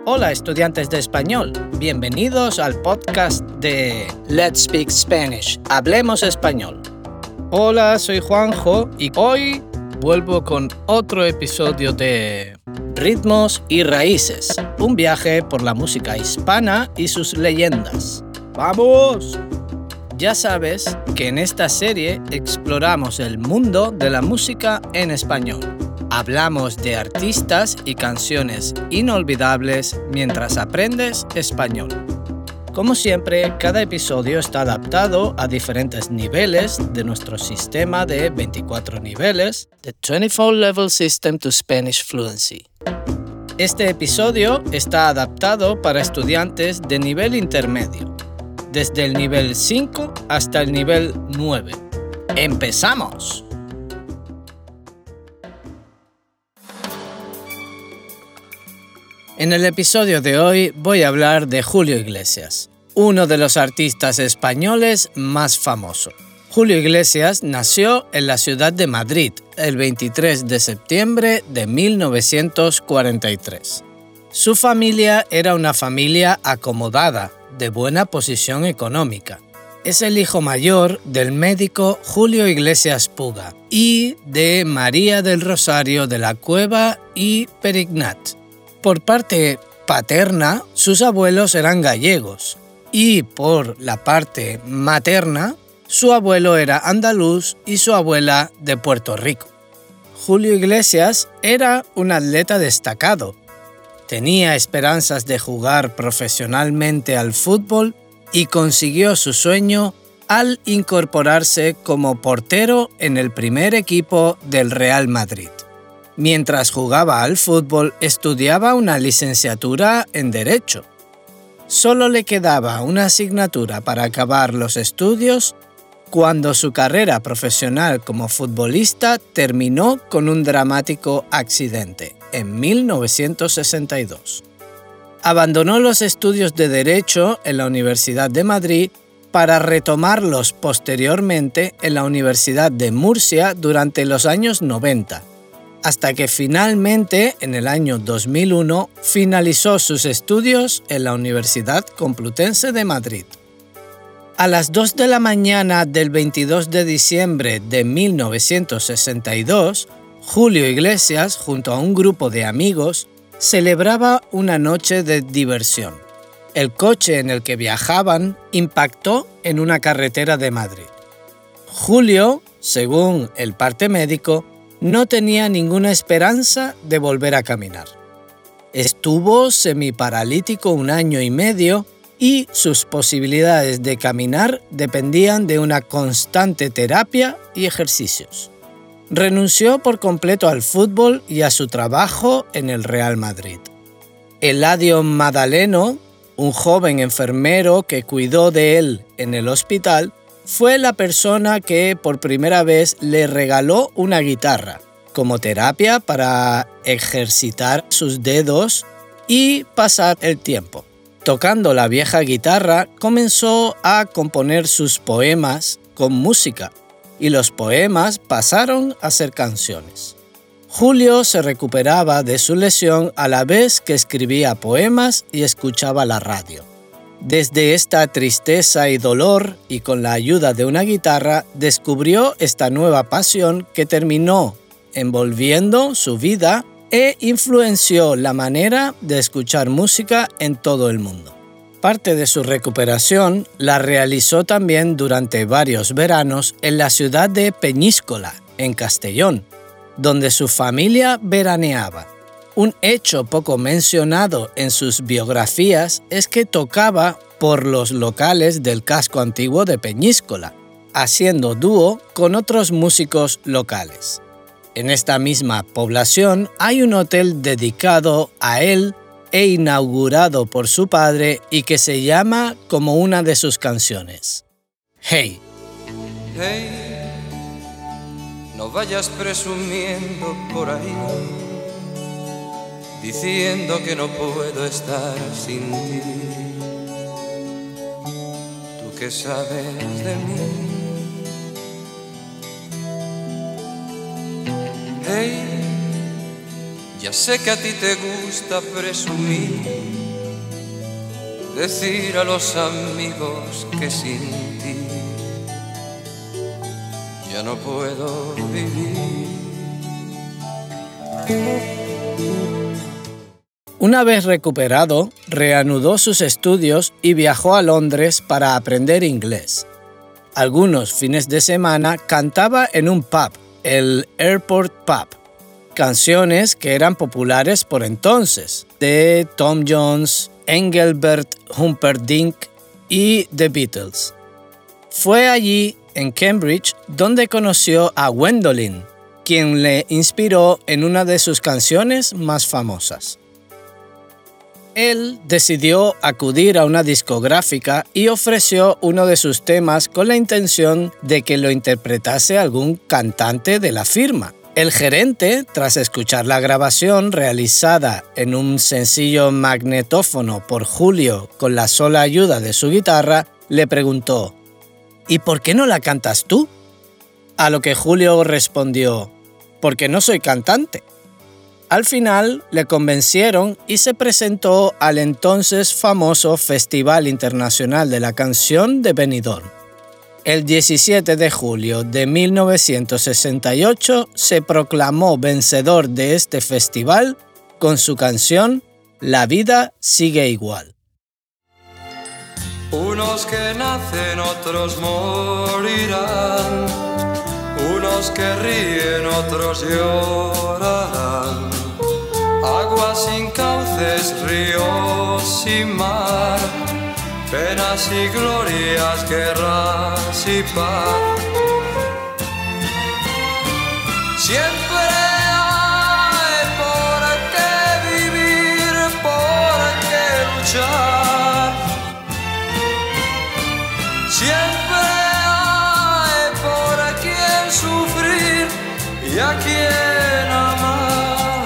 Hola estudiantes de español, bienvenidos al podcast de Let's Speak Spanish, Hablemos Español. Hola, soy Juanjo y hoy vuelvo con otro episodio de Ritmos y Raíces, un viaje por la música hispana y sus leyendas. ¡Vamos! Ya sabes que en esta serie exploramos el mundo de la música en español. Hablamos de artistas y canciones inolvidables mientras aprendes español. Como siempre, cada episodio está adaptado a diferentes niveles de nuestro sistema de 24 niveles, The 24 Level System to Spanish Fluency. Este episodio está adaptado para estudiantes de nivel intermedio, desde el nivel 5 hasta el nivel 9. ¡Empezamos! En el episodio de hoy voy a hablar de Julio Iglesias, uno de los artistas españoles más famosos. Julio Iglesias nació en la ciudad de Madrid el 23 de septiembre de 1943. Su familia era una familia acomodada, de buena posición económica. Es el hijo mayor del médico Julio Iglesias Puga y de María del Rosario de la Cueva y Perignat. Por parte paterna, sus abuelos eran gallegos y por la parte materna, su abuelo era andaluz y su abuela de Puerto Rico. Julio Iglesias era un atleta destacado. Tenía esperanzas de jugar profesionalmente al fútbol y consiguió su sueño al incorporarse como portero en el primer equipo del Real Madrid. Mientras jugaba al fútbol, estudiaba una licenciatura en Derecho. Solo le quedaba una asignatura para acabar los estudios cuando su carrera profesional como futbolista terminó con un dramático accidente en 1962. Abandonó los estudios de Derecho en la Universidad de Madrid para retomarlos posteriormente en la Universidad de Murcia durante los años 90. Hasta que finalmente, en el año 2001, finalizó sus estudios en la Universidad Complutense de Madrid. A las 2 de la mañana del 22 de diciembre de 1962, Julio Iglesias, junto a un grupo de amigos, celebraba una noche de diversión. El coche en el que viajaban impactó en una carretera de Madrid. Julio, según el parte médico, no tenía ninguna esperanza de volver a caminar. Estuvo semiparalítico 1 año y medio y sus posibilidades de caminar dependían de una constante terapia y ejercicios. Renunció por completo al fútbol y a su trabajo en el Real Madrid. Eladio Madaleno, un joven enfermero que cuidó de él en el hospital, fue la persona que por primera vez le regaló una guitarra como terapia para ejercitar sus dedos y pasar el tiempo. Tocando la vieja guitarra, comenzó a componer sus poemas con música y los poemas pasaron a ser canciones. Julio se recuperaba de su lesión a la vez que escribía poemas y escuchaba la radio. Desde esta tristeza y dolor, y con la ayuda de una guitarra, descubrió esta nueva pasión que terminó envolviendo su vida e influenció la manera de escuchar música en todo el mundo. Parte de su recuperación la realizó también durante varios veranos en la ciudad de Peñíscola, en Castellón, donde su familia veraneaba. Un hecho poco mencionado en sus biografías es que tocaba por los locales del casco antiguo de Peñíscola, haciendo dúo con otros músicos locales. En esta misma población hay un hotel dedicado a él e inaugurado por su padre y que se llama como una de sus canciones. Hey. Hey, no vayas presumiendo por ahí, diciendo que no puedo estar sin ti. ¿Tú qué sabes de mí? Hey, ya sé que a ti te gusta presumir decir a los amigos que sin ti ya no puedo vivir. Una vez recuperado, reanudó sus estudios y viajó a Londres para aprender inglés. Algunos fines de semana cantaba en un pub, el Airport Pub, canciones que eran populares por entonces, de Tom Jones, Engelbert Humperdinck y The Beatles. Fue allí, en Cambridge, donde conoció a Gwendolen, quien le inspiró en una de sus canciones más famosas. Él decidió acudir a una discográfica y ofreció uno de sus temas con la intención de que lo interpretase algún cantante de la firma. El gerente, tras escuchar la grabación realizada en un sencillo magnetófono por Julio con la sola ayuda de su guitarra, le preguntó: ¿y por qué no la cantas tú? A lo que Julio respondió: porque no soy cantante. Al final le convencieron y se presentó al entonces famoso Festival Internacional de la Canción de Benidorm. El 17 de julio de 1968 se proclamó vencedor de este festival con su canción La vida sigue igual. Unos que nacen, otros morirán. Unos que ríen, otros llorarán. Agua sin cauces, ríos sin mar. Penas y glorias, guerras y paz. Siempre hay por qué vivir, por qué luchar. Siempre hay por quien sufrir y a quien amar.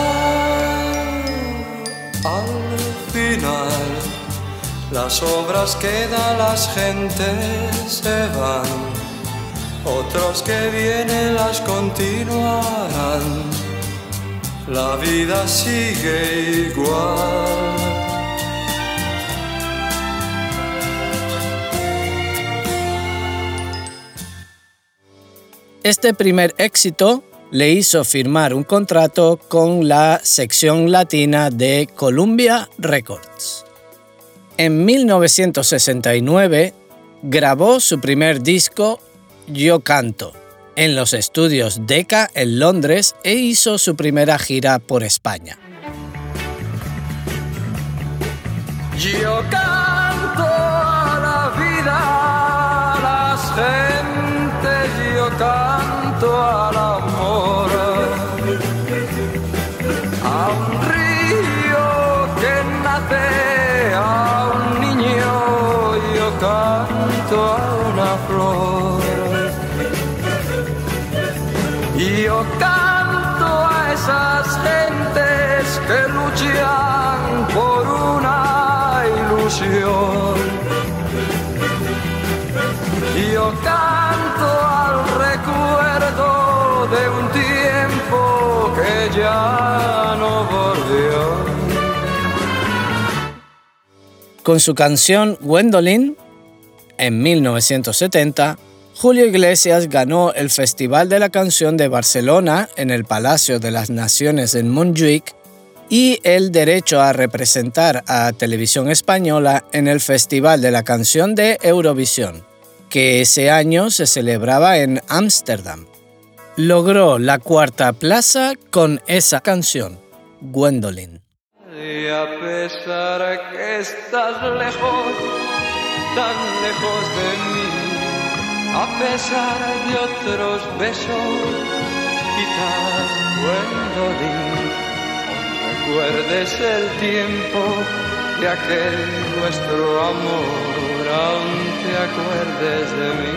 Al final las obras quedan, las gentes se van, otros que vienen las continuarán. La vida sigue igual. Este primer éxito le hizo firmar un contrato con la sección latina de Columbia Records. En 1969 grabó su primer disco, Yo Canto, en los estudios Decca en Londres e hizo su primera gira por España. Yo canto a la vida, a las gentes, yo canto al amor, a un río que nace, a un niño, yo canto a una flor. Yo canto a esas gentes que luchan por una ilusión. Yo canto al recuerdo de un tiempo que ya no volvió. Con su canción Gwendolen, en 1970, Julio Iglesias ganó el Festival de la Canción de Barcelona en el Palacio de las Naciones en Montjuïc y el derecho a representar a Televisión Española en el Festival de la Canción de Eurovisión, que ese año se celebraba en Ámsterdam. Logró la cuarta plaza con esa canción, Gwendolen. Y a pesar que estás lejos, tan lejos de mí, a pesar de otros besos, quizás Gwendolen, recuerdes el tiempo de aquel nuestro amor, aún te acuerdes de mí.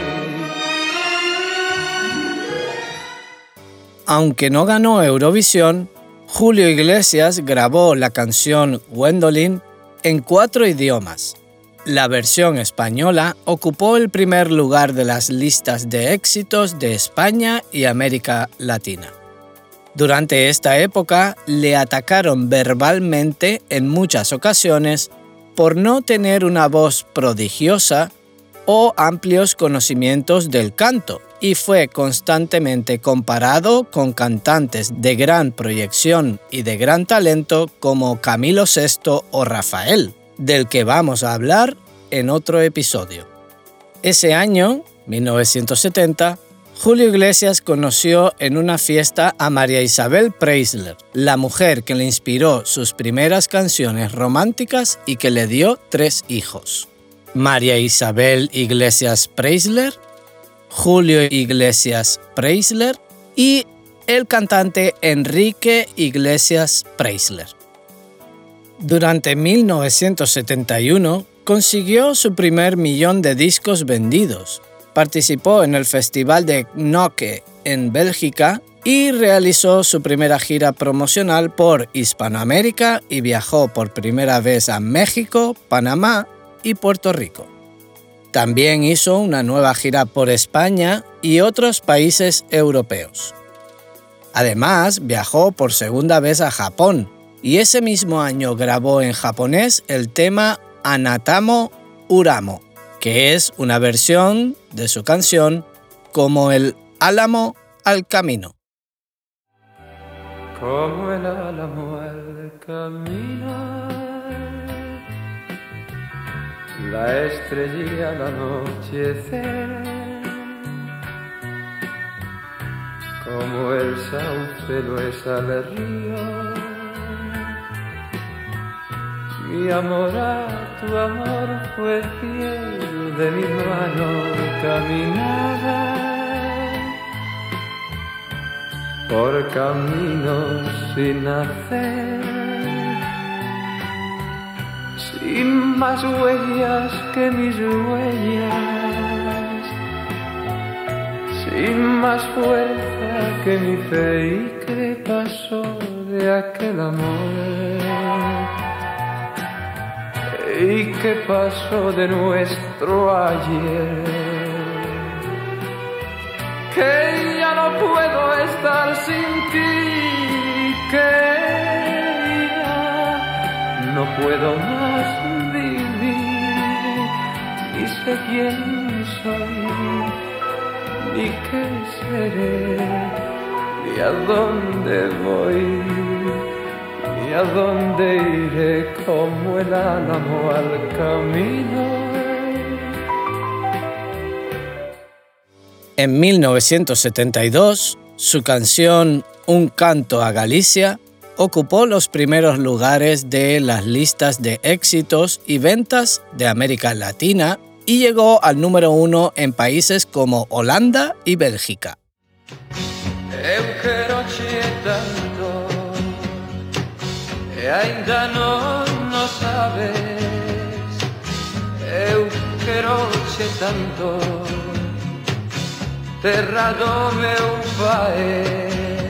Aunque no ganó Eurovisión, Julio Iglesias grabó la canción Gwendolen en 4 idiomas. La versión española ocupó el primer lugar de las listas de éxitos de España y América Latina. Durante esta época le atacaron verbalmente en muchas ocasiones por no tener una voz prodigiosa o amplios conocimientos del canto, y fue constantemente comparado con cantantes de gran proyección y de gran talento como Camilo VI o Rafael, del que vamos a hablar en otro episodio. Ese año, 1970, Julio Iglesias conoció en una fiesta a María Isabel Preisler, la mujer que le inspiró sus primeras canciones románticas y que le dio 3 hijos. María Isabel Iglesias Preisler, Julio Iglesias Preisler y el cantante Enrique Iglesias Preisler. Durante 1971 consiguió su primer 1.000.000 de discos vendidos, participó en el Festival de Knokke en Bélgica y realizó su primera gira promocional por Hispanoamérica y viajó por primera vez a México, Panamá y Puerto Rico. También hizo una nueva gira por España y otros países europeos. Además, viajó por segunda vez a Japón y ese mismo año grabó en japonés el tema Anatamo Uramo, que es una versión de su canción Como el álamo al camino. Como el álamo al camino, la estrella al anochecer, como el sauce lo es al río, mi amor a tu amor fue fiel, de mi mano caminaba por caminos sin hacer, sin más huellas que mis huellas, sin más fuerza que mi fe. ¿Y qué pasó de aquel amor? ¿Y qué pasó de nuestro ayer? Que ya no puedo estar sin ti, que ya no puedo más vivir, ni sé quién soy, ni qué seré, ni a dónde voy, ni a dónde iré, como el álamo al camino. En 1972, su canción Un canto a Galicia ocupó los primeros lugares de las listas de éxitos y ventas de América Latina y llegó al número 1 en países como Holanda y Bélgica. Eu quero-te tanto e ainda não sabes. Eu quero-te tanto, terra do meu pai.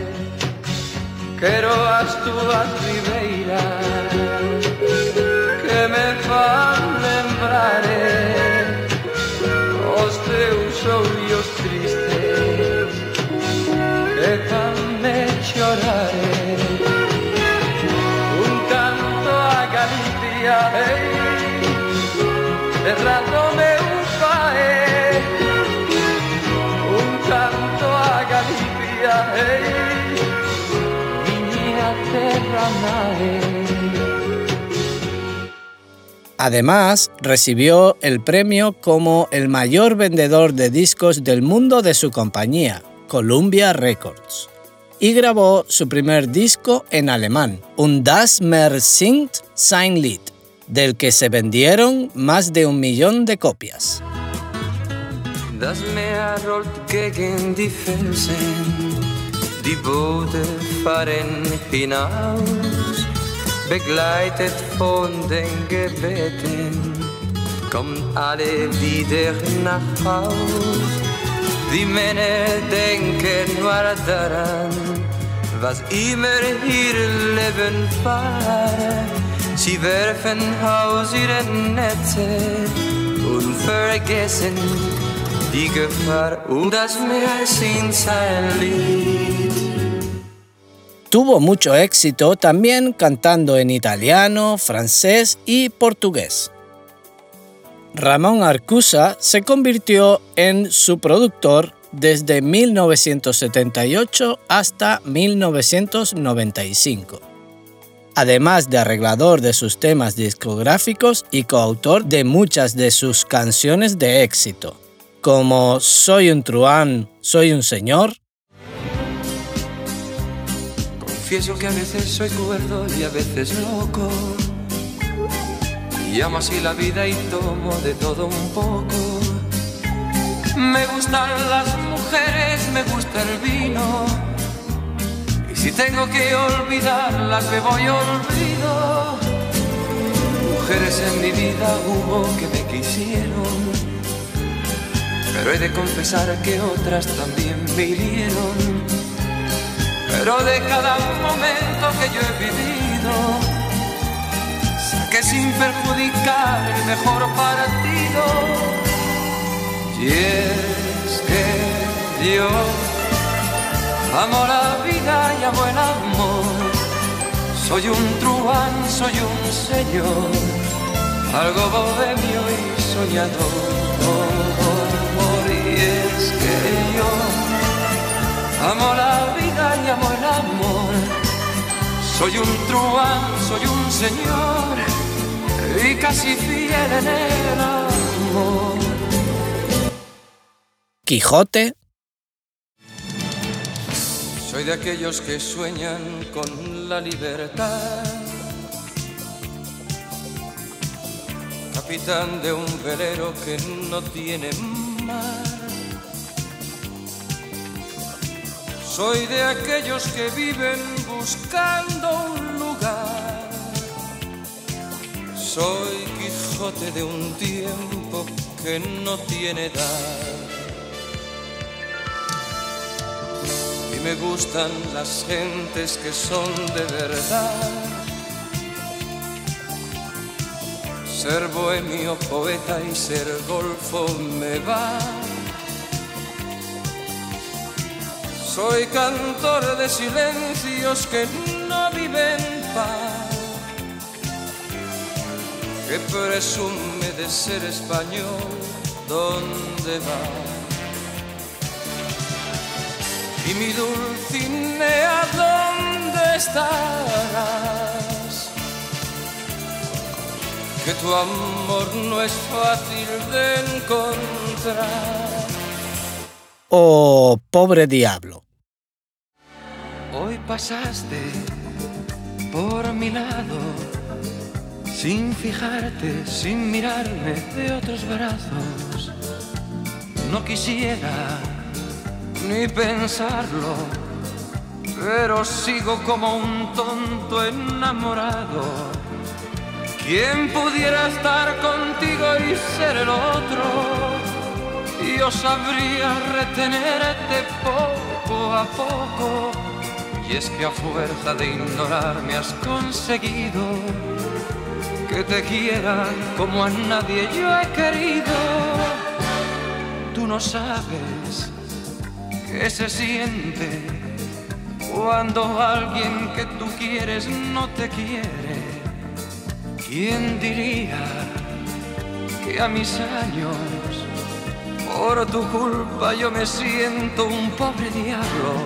Quero as tuas ribeiras que me fan lembrar os teus olhos tristes que fan-me chorar. Un canto a Galicia, terra do meu pai. Un canto a Galicia, miña terra nai. Además, recibió el premio como el mayor vendedor de discos del mundo de su compañía, Columbia Records, y grabó su primer disco en alemán, un Das Meer singt sein Lied, del que se vendieron más de 1.000.000 de copias. Das Meer rollt gegen die Felsen, die Boote fahren hinaus, begleitet von den Gebeten, kommt alle wieder nach Haus. Die Männer denken nur daran, was immer ihr Leben war. Sie werfen aus ihre Netze und vergessen die Gefahr. Und das Meer singt sein Lied. Tuvo mucho éxito también cantando en italiano, francés y portugués. Ramón Arcusa se convirtió en su productor desde 1978 hasta 1995. Además de arreglador de sus temas discográficos y coautor de muchas de sus canciones de éxito, como Soy un truán, soy un señor. Confieso que a veces soy cuerdo y a veces loco, y amo así la vida y tomo de todo un poco. Me gustan las mujeres, me gusta el vino, y si tengo que olvidarlas me voy olvido. Mujeres en mi vida hubo que me quisieron, pero he de confesar que otras también me hirieron. Pero de cada momento que yo he vivido, saqué sin perjudicar el mejor partido. Y es que yo amo la vida y amo el amor. Soy un truán, soy un señor, algo bohemio y soñador. Y es que yo amo la vida y amo el amor. Soy un truán, soy un señor y casi fiel en el amor. Quijote. Soy de aquellos que sueñan con la libertad, capitán de un velero que no tiene mar. Soy de aquellos que viven buscando un lugar. Soy Quijote de un tiempo que no tiene edad. Y me gustan las gentes que son de verdad. Ser bohemio, poeta y ser golfo me va. Soy cantor de silencios que no viven paz, que presume de ser español, ¿dónde va? Y mi Dulcinea, ¿dónde estarás? Que tu amor no es fácil de encontrar. Oh, pobre diablo. Hoy pasaste por mi lado, sin fijarte, sin mirarme de otros brazos. No quisiera ni pensarlo, pero sigo como un tonto enamorado. ¿Quién pudiera estar contigo y ser el otro? Yo sabría retenerte poco a poco. Y es que a fuerza de ignorarme has conseguido que te quiera como a nadie yo he querido. Tú no sabes qué se siente cuando alguien que tú quieres no te quiere. ¿Quién diría que a mis años por tu culpa yo me siento un pobre diablo?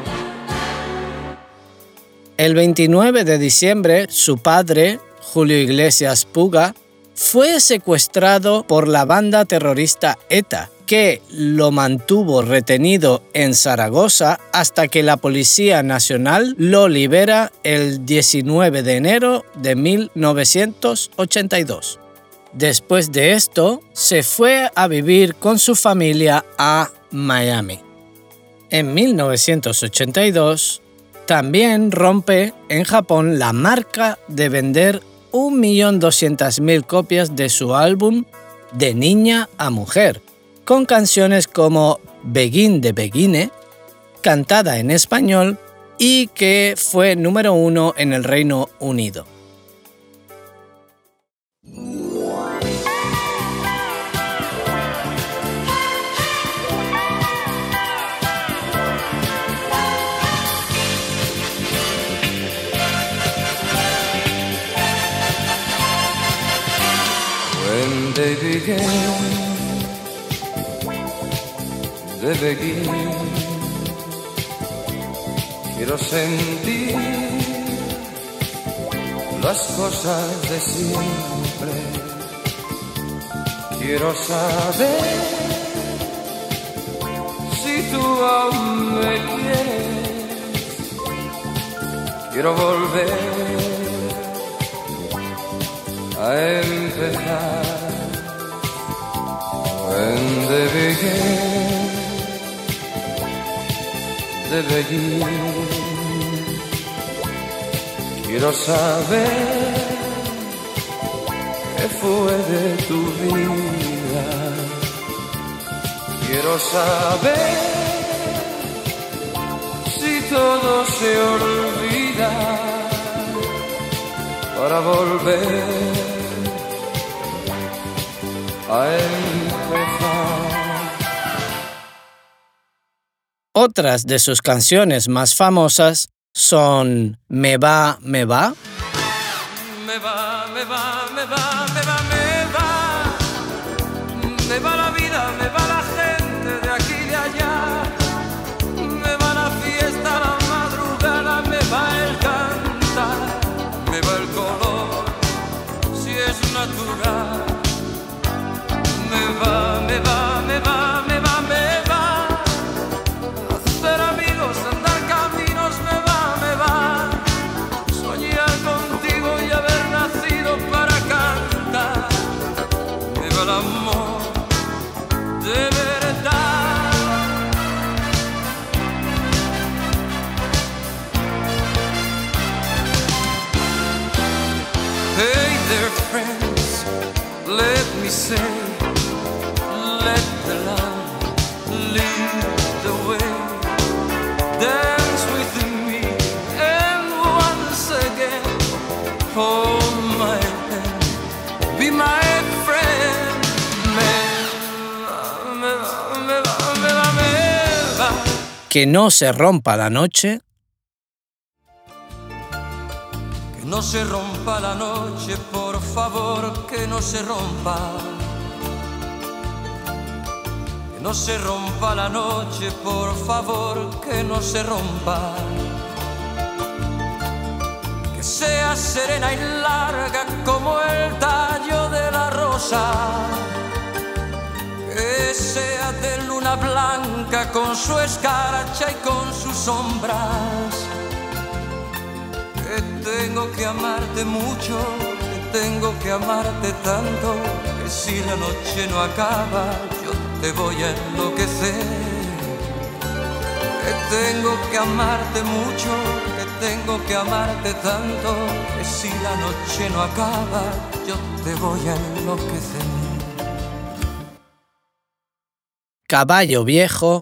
El 29 de diciembre, su padre, Julio Iglesias Puga, fue secuestrado por la banda terrorista ETA, que lo mantuvo retenido en Zaragoza hasta que la Policía Nacional lo libera el 19 de enero de 1982. Después de esto, se fue a vivir con su familia a Miami. En 1982, también rompe en Japón la marca de vender 1.200.000 copias de su álbum De niña a mujer, con canciones como Begin de Begine, cantada en español y que fue número 1 en el Reino Unido. they begin, they begin. Quiero sentir las cosas de siempre. Quiero saber si tú aún me quieres. Quiero volver a empezar. When they begin, they begin. Quiero saber qué fue de tu vida. Quiero saber si todo se olvida para volver a empezar. Otras de sus canciones más famosas son Me va, me va. Me va, me va, me va, me va, me va. Me va la vida, me va la gente de aquí y de allá. Me va la fiesta, la madrugada, me va el cantar. Me va el color, si es natural. Me va, me va, me va, me va, me va. Hacer amigos, andar caminos, me va, me va. Soñar contigo y haber nacido para cantar. Me va el amor de verdad. Hey there friends, let me say, let the love lead the way. Dance with me and once again hold my hand, be my friend. Me va, me va, me va, me va, me va. Que no se rompa la noche. Que no se rompa la noche, por favor, que no se rompa. Que no se rompa la noche, por favor, que no se rompa. Que sea serena y larga como el tallo de la rosa. Que sea de luna blanca con su escarcha y con sus sombras. Que tengo que amarte mucho, que tengo que amarte tanto, que si la noche no acaba, yo te voy a enloquecer. Que tengo que amarte mucho, que tengo que amarte tanto, que si la noche no acaba, yo te voy a enloquecer. Caballo viejo.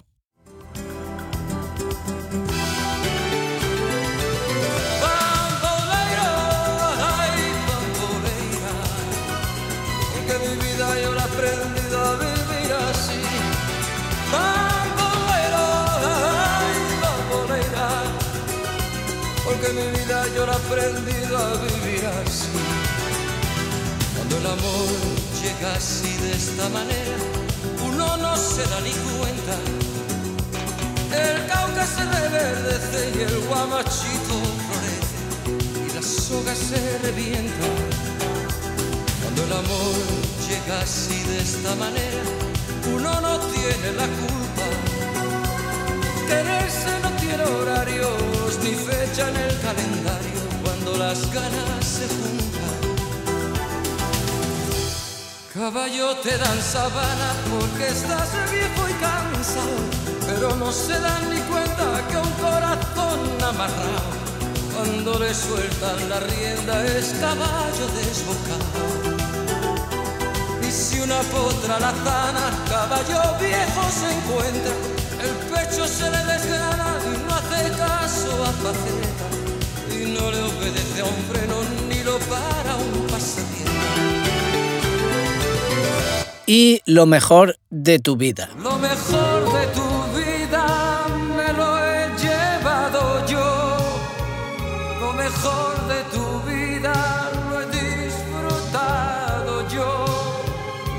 Porque mi vida yo la he aprendido a vivir así. Bambolero, ay, bambolera. Porque mi vida yo la he aprendido a vivir así. Cuando el amor llega así de esta manera, uno no se da ni cuenta. El cauca se reverdece y el guamachito florece y la soga se revienta. Cuando el amor llega así de esta manera, uno no tiene la culpa. Quererse no tiene horarios ni fecha en el calendario cuando las ganas se juntan. Caballo, te dan sabana porque estás viejo y cansado, pero no se dan ni cuenta que un corazón amarrado, cuando le sueltan la rienda, es caballo desbocado. Y si una potra la zana, caballo viejo se encuentra, el pecho se le desgrana y no hace caso a faceta, y no le obedece a un freno ni lo para un pasatiempo. Y lo mejor de tu vida. Lo mejor de tu vida me lo he llevado yo. Lo mejor de tu vida lo he disfrutado yo.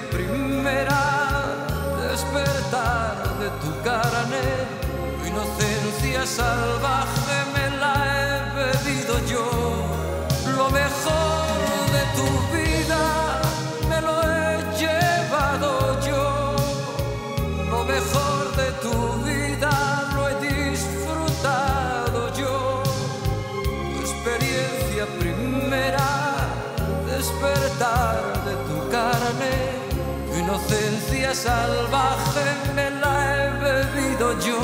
primera, despertar de tu carne, tu inocencia salvaje me la he bebido yo. Lo mejor de tu vida me lo he llevado yo. Lo mejor de tu vida lo he disfrutado yo. Tu experiencia primera, despertar de tu carne, tu inocencia salvaje me la he bebido yo.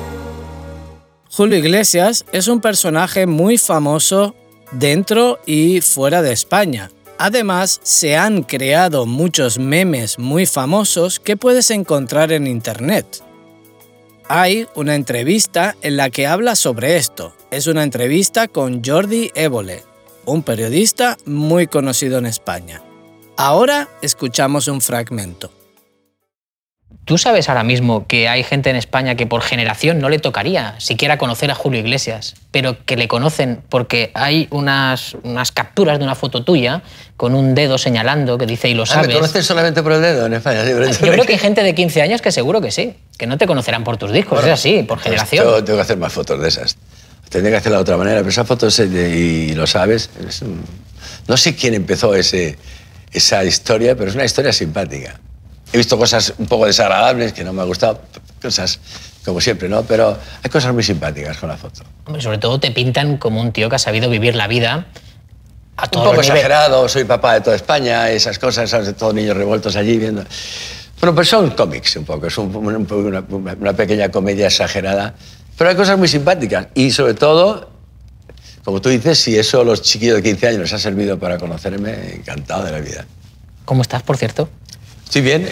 Julio Iglesias es un personaje muy famoso dentro y fuera de España. Además, se han creado muchos memes muy famosos que puedes encontrar en internet. Hay una entrevista en la que habla sobre esto. Es una entrevista con Jordi Évole, un periodista muy conocido en España. Ahora escuchamos un fragmento. ¿Tú sabes ahora mismo que hay gente en España que por generación no le tocaría siquiera conocer a Julio Iglesias, pero que le conocen porque hay unas capturas de una foto tuya con un dedo señalando que dice y lo sabes? ¿Me conocen solamente por el dedo en España? Yo creo que hay gente de 15 años que seguro que sí, que no te conocerán por tus discos, bueno, es así, por generación. Yo tengo que hacer más fotos de esas. Tendría que hacerla de otra manera, pero esa foto, y lo sabes, no sé quién empezó esa historia, pero es una historia simpática. He visto cosas un poco desagradables que no me han gustado, cosas como siempre, ¿no? Pero hay cosas muy simpáticas con la foto. Hombre, sobre todo te pintan como un tío que ha sabido vivir la vida a todos un poco los niveles. Exagerado, soy papá de toda España, esas cosas, ¿sabes? De todos niños revueltos allí viendo. Bueno, pues son cómics un poco, es una pequeña comedia exagerada, pero hay cosas muy simpáticas y sobre todo, como tú dices, si eso a los chiquillos de 15 años les ha servido para conocerme, encantado de la vida. ¿Cómo estás, por cierto? Estoy bien,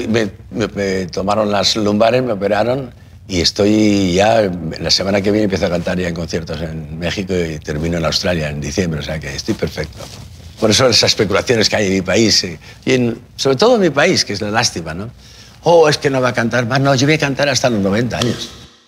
me tomaron las lumbares, me operaron y estoy ya, la semana que viene empiezo a cantar ya en conciertos en México y termino en Australia en diciembre, o sea que estoy perfecto. Por eso esas especulaciones que hay en mi país, y sobre todo en mi país, que es la lástima, ¿no? Oh, es que no va a cantar más, no, yo voy a cantar hasta los 90 años.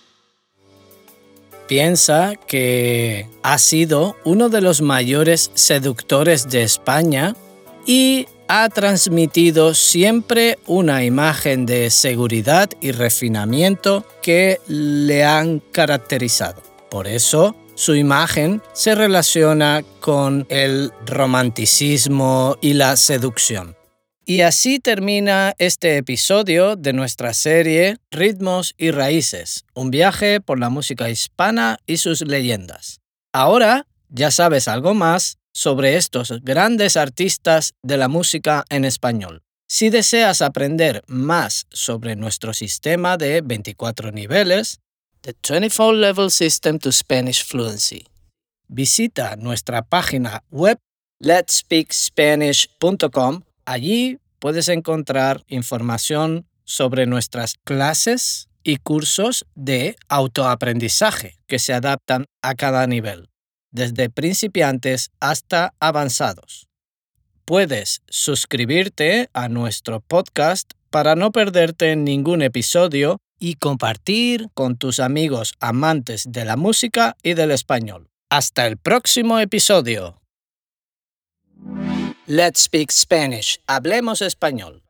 Piensa que ha sido uno de los mayores seductores de España y ha transmitido siempre una imagen de seguridad y refinamiento que le han caracterizado. Por eso, su imagen se relaciona con el romanticismo y la seducción. Y así termina este episodio de nuestra serie Ritmos y Raíces, un viaje por la música hispana y sus leyendas. Ahora ya sabes algo más sobre estos grandes artistas de la música en español. Si deseas aprender más sobre nuestro sistema de 24 niveles, The 24 Level System to Spanish Fluency, visita nuestra página web letspeakspanish.com. Allí puedes encontrar información sobre nuestras clases y cursos de autoaprendizaje que se adaptan a cada nivel, desde principiantes hasta avanzados. Puedes suscribirte a nuestro podcast para no perderte ningún episodio y compartir con tus amigos amantes de la música y del español. Hasta el próximo episodio. Let's Speak Spanish. Hablemos español.